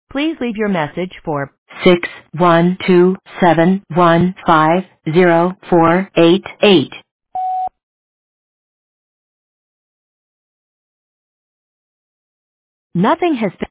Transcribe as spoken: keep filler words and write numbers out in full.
Please leave your message for six one two seven one five zero four eight eight. Nothing has been